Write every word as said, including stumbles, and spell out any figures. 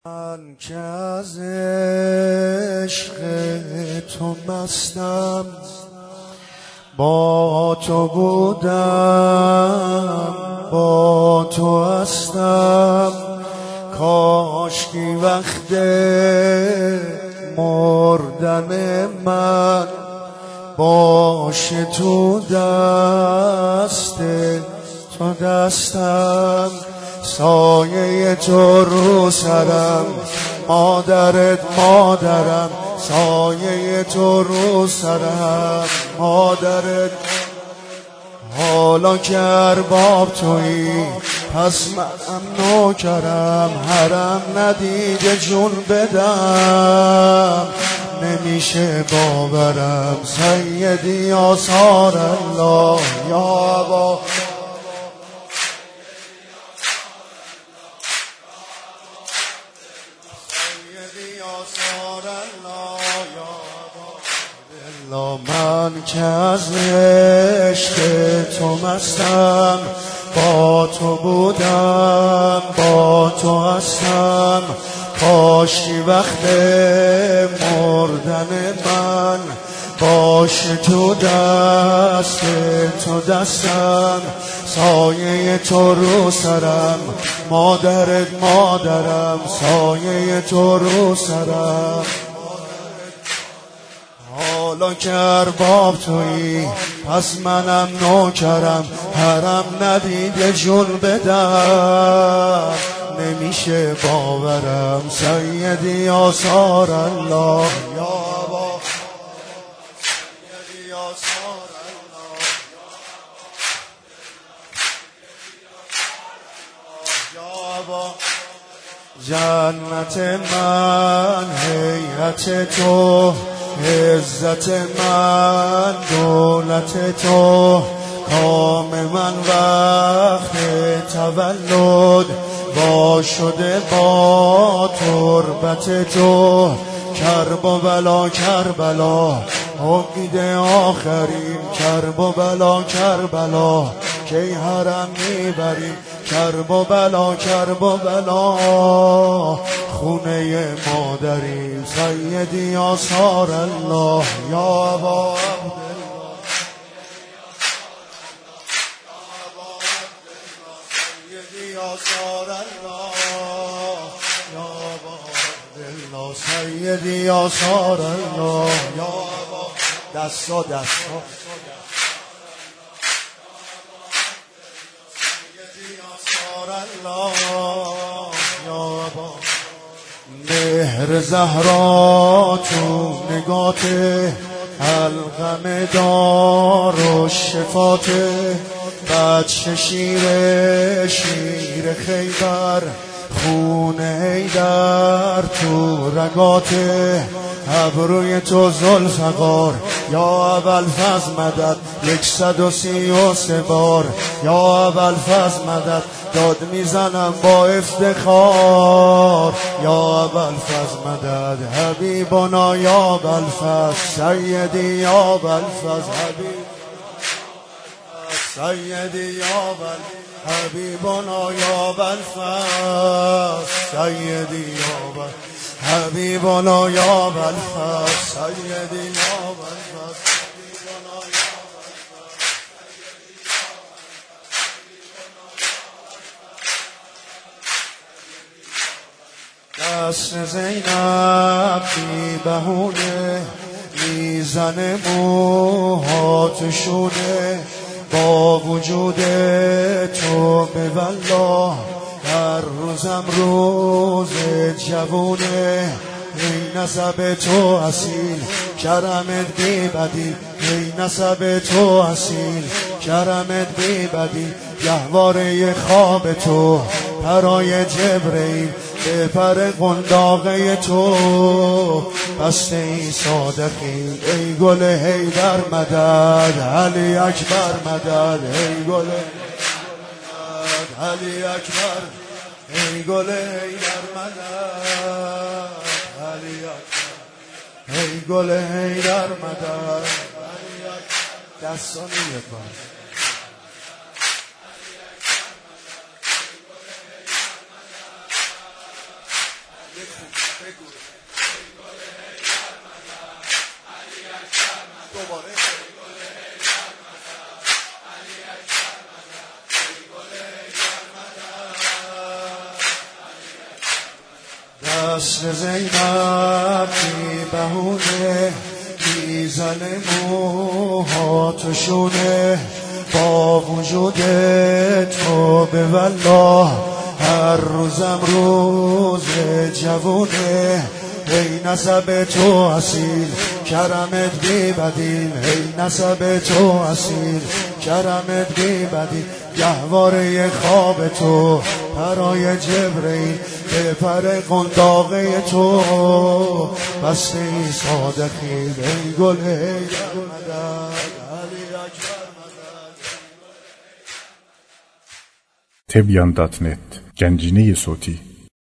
من که از عشق تو مستم، با تو بودم با تو هستم. کاشکی وقت مردن من باشه تو دست تو دستم. سایه تو رو سرم مادرت مادرم، سایه تو رو سرم مادرت. حالا که ارباب تویی پس منم نوکرم، حرم ندیده جون بدم نمیشه باورم. سیدی آثار الله یا با من که از عشق تو مستم، با تو بودم با تو هستم. کاشکی وقت مردن من باشه تو دست تو دستم. سایه تو رو سرم مادرت مادرم، سایه تو رو سرم. حالا که ارباب تویی پس منم نوکرم، حرم ندیده جون بدم نمیشه باورم. سیدی آثار الله یا با سیدی آثار الله یا با جنت من هیئت تو، عزت من دولت تو. کام من وقت تولد با شده با تربت تو. کرب و بلا کربلا امید آخرین، کرب و بلا کربلا کی حرم میبریم. کرب و بلا کرب و بلا خونه مادریم. سیدی آثار الله یا با سیدی آثار الله یا با سیدی آثار الله یا با دستا دستا مهر زهرا تو نگات، القم دار و شفات. بچه شیر شیر خیبر، خون حیدر تو رگات. ابروی تو ذوالفقار یا ابوالفضل مدد، یکصد و سی و سه بار یا ابوالفضل مدد. داد میزنم با افتخار یا ابوالفضل مدد. حبیبنا یا ابوالفضل، سیدی یا ابوالفضل حبیب، سیدی یا ابوالفضل حبیبنا یا ابوالفضل، سیدی یا ابوالفضل حبیبنا یا ابوالفضل، سیدی یا ابوالفضل. دست زینب بی بهونه میزنه موهات شونه. با وجود تو به والله هر روزم روز جوونه. ای نسب تو اصیل کرمت بی بدیل، ای نسب تو اصیل کرمت بی بدیل. گهواره خواب تو پرای جبرئیل، به پر قنداقه تو بسته ای صادقی. ای گل حیدر مدد، علی اکبر مدد. ای گل علی اکبر، ای گل حیدر مدد، علی اکبر، ای گل حیدر مدد. دستانی بار دست زینب بی بهونه میزنه موهاتشونه با وجود تو به والله هر روزم روز جوونه ای نسب تو اصیل کرمت بی بدیل ای نسب تو اصیل کرمت بی بدیل گهواره خواب تو پرای جبرئیل به پر قنداقه تو بسته ای صادقی ای گل ای مدد علی اکبر مدد. تبیان دات نت گنجینه صوتی